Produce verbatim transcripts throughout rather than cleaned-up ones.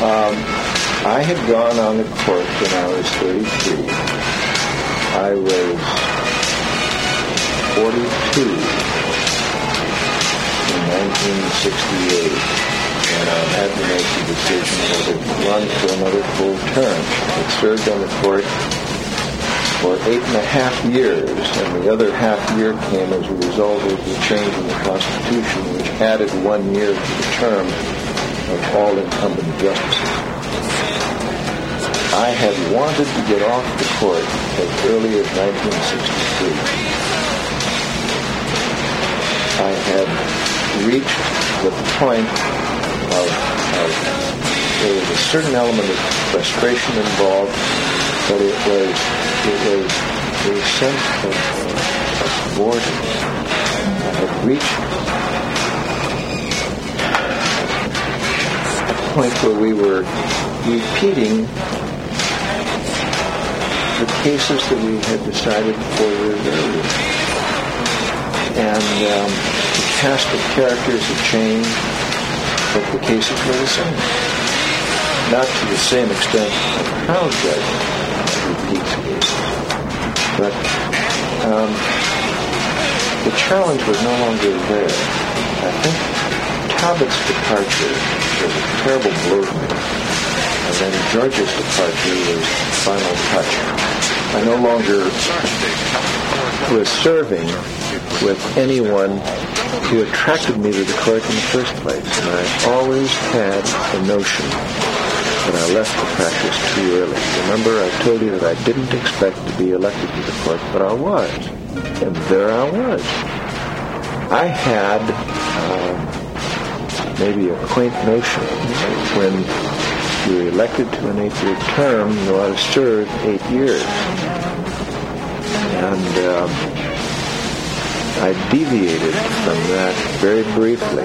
Um, I had gone on the court when I was thirty-three. I was forty-two in nineteen sixty-eight, and I had to make the decision whether to run for another full term. I served on the court for eight and a half years, and the other half year came as a result of the change in the Constitution, which added one year to the term of all incumbent justices. I had wanted to get off the court as early as nineteen sixty-three. I had reached the point of, of there was a certain element of frustration involved, but it was it was a sense of, uh, of boredom. I had reached a point where we were repeating the cases that we had decided four years earlier. And um, the cast of characters had changed, but the cases were the same. Not to the same extent a trial judge repeats cases, but um, the challenge was no longer there. I think Talbot's departure was a terrible blow to me, and then George's departure was the final touch. I no longer was serving with anyone who attracted me to the court in the first place, and I always had the notion that I left the practice too early. Remember, I told you that I didn't expect to be elected to the court, but I was, and there I was. I had uh, maybe a quaint notion that when you're elected to an eight-year term, you ought to serve eight years. And um, I deviated from that very briefly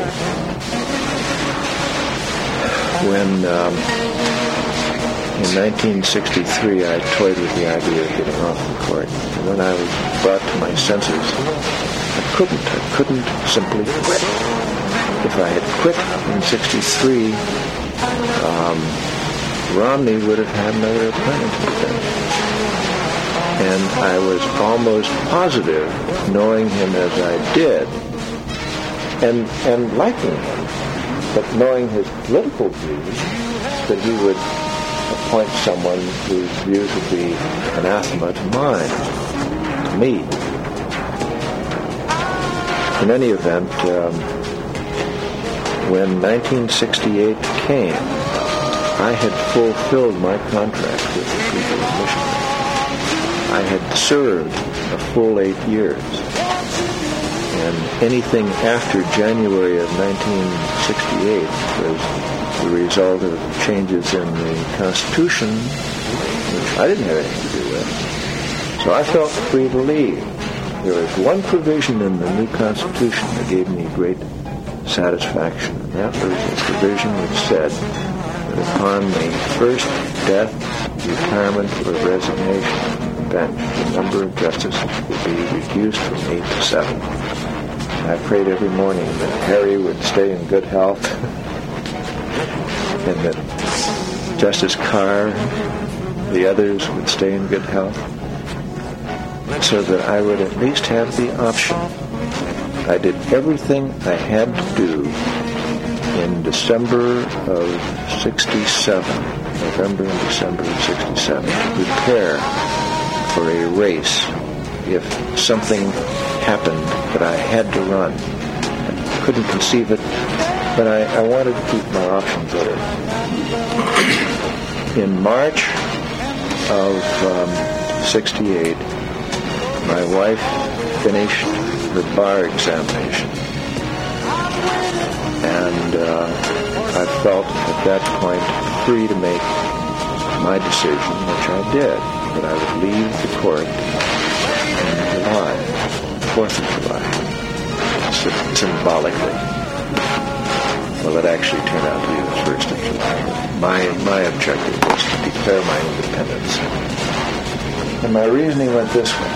when, um, in nineteen sixty-three, I toyed with the idea of getting off the court. And when I was brought to my senses, I couldn't. I couldn't simply quit. If I had quit in sixty-three, um, Romney would have had another appointment then. And I was almost positive, knowing him as I did, and and liking him, but knowing his political views, that he would appoint someone whose views would be anathema to mine, to me. In any event, um, when nineteen sixty-eight came, I had fulfilled my contract with the people of Michigan. I had served a full eight years. And anything after January of nineteen sixty-eight was the result of changes in the Constitution, which I didn't have anything to do with. So I felt free to leave. There was one provision in the new Constitution that gave me great satisfaction. And that was a provision which said that upon the first death, retirement, or resignation from the bench, the number of justices would be reduced from eight to seven. And I prayed every morning that Harry would stay in good health and that Justice Carr, the others, would stay in good health, so that I would at least have the option. I did everything I had to do in December of sixty-seven, November and December of sixty-seven, to prepare for a race if something happened that I had to run. I couldn't conceive it, but I, I wanted to keep my options open. In March of um, sixty-eight, my wife finished her bar examination, and uh, I felt at that point free to make my decision, which I did, that I would leave the court in July, fourth of July, Sy- symbolically. Well, it actually turned out to be the first of July. My, my objective was to declare my independence. And my reasoning went this way.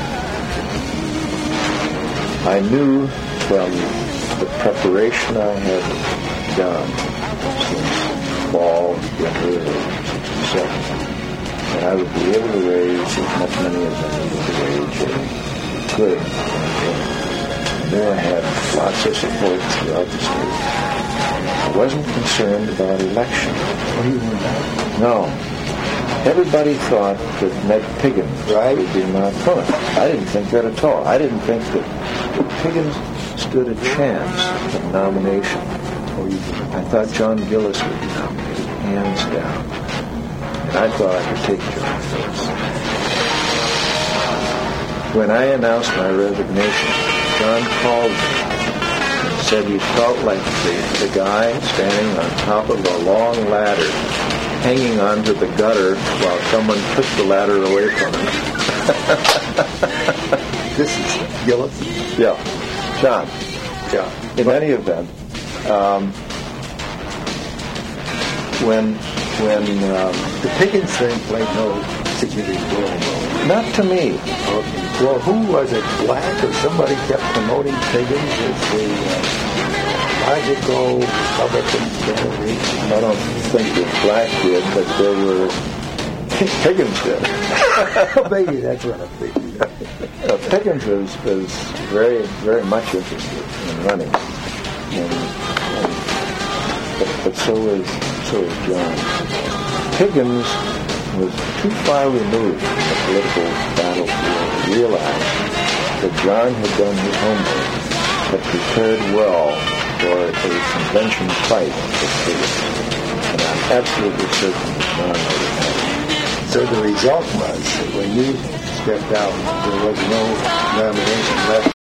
I knew from the preparation I had done since fall her age, sixty-seven, and I would be able to raise as much money as I needed to raise or could. And there I had lots of support throughout the state. I wasn't concerned about election. What do you mean by that? No. Everybody thought that Ned Piggins right. would be my opponent. I didn't think that at all. I didn't think that Piggins stood a chance of nomination. I thought John Gillis would be nominated, hands down. And I thought I could take John Gillis. When I announced my resignation, John called me and said he felt like the, the guy standing on top of a long ladder, hanging onto the gutter while someone took the ladder away from him. This is Gillis? Yeah. John. John. In any event, um, when when um, the Piggins thing played no significant role. Not to me. Okay. Well, who was it? Black or somebody kept promoting Piggins as the uh, logical Republican candidate? I don't think that Black did, but there were Piggins did. Maybe that's what I'm thinking. Uh, Piggins was, was very, very much interested in running, and, and, but, but so was so was John. Piggins was too far removed from the political battlefield to realize that John had done his homework, had prepared well for a convention fight with Piggins, and I'm absolutely certain that John would have had it. So the result was that when you stepped out, there was no nomination left